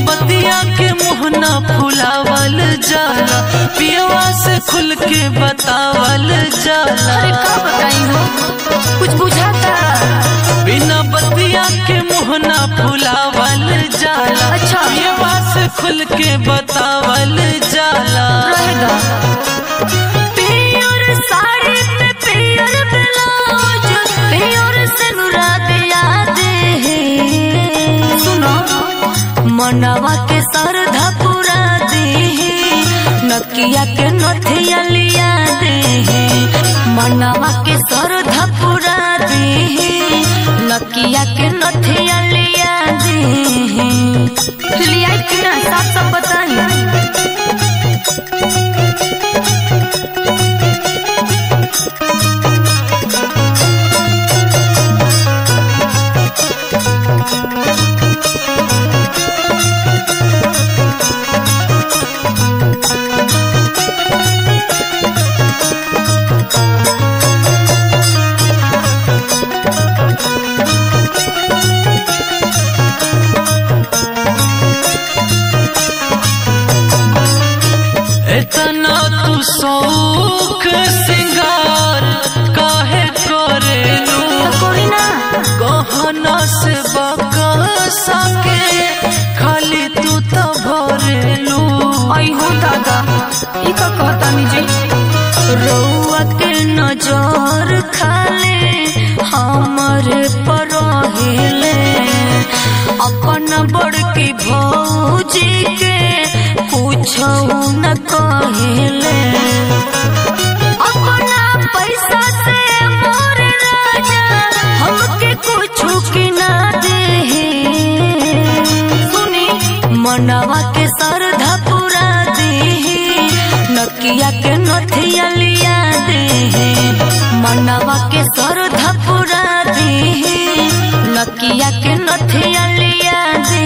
बतिया के मुहना फुलावल जाला, पियवा से खुल के बतावल जाला। अरे का बताई हो, कुछ बुझाता? बिना बतिया के मुहना फुलावल जाला, अच्छा पियवा से खुल के बतावल जाला। रहेगा पियर साड़ी पे पियर ब्लाउज, पियर सिनुरा दिया दे। सुनो मनवा के सरधा पूरा दे, नकिया के नथिया लिया दे। मनवा के सरधा पूरा दे, नकिया के नथिया लिया दे। लिया कि ना साफ साफ बताई। इतना तू शौक सिंगार काहे करेलू, कोई ना गहना से बकसा के खाली तू तो भरेलू। आई हो दादा ई का कहता निजी। रउआ के नजर खाले हमरे पर हेले, अपन बड़की भौजी के पूछो न कहेले। अपना पैसा से मोर राजा हमके कुछ की ना दे। सुनी मनवा के सरधा पूरा दे, नकिया के नथिया लिया दे। मनवा के सरधा पूरा दे, नकिया के नथिया लिया दे।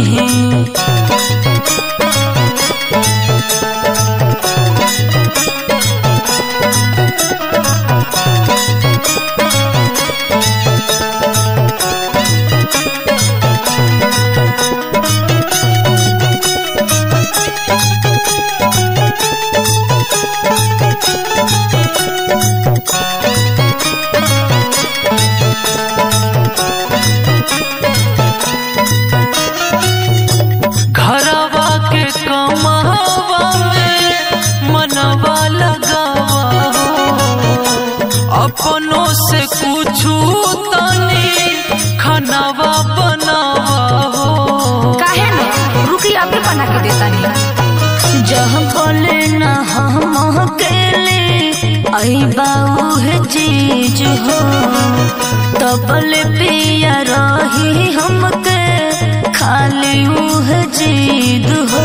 घरवा के कमावा में मनवा लगावा हो, अपनों से कुछू तनी खानावा बनावा हो। काहे न रुकी आपके बना के देता नहीं। जहाँ बोले ना हम अकेले आई बाऊ है चीज हो, तबले पिया रही हमके खाली उह जीद हो।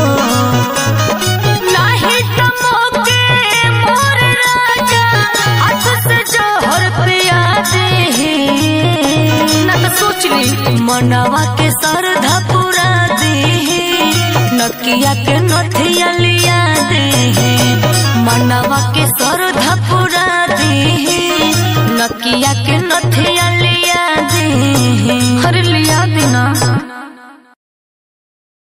नाही तमोके मोर राजा हाथ से जोहर पिया दे। ना तो सोच ली मनवा के सरधा पूरा दे, नकिया के नथिया लिया दे। मनवा के सरधा पूरा दे, नकिया के नथिया लिया दे। हर लिया देना।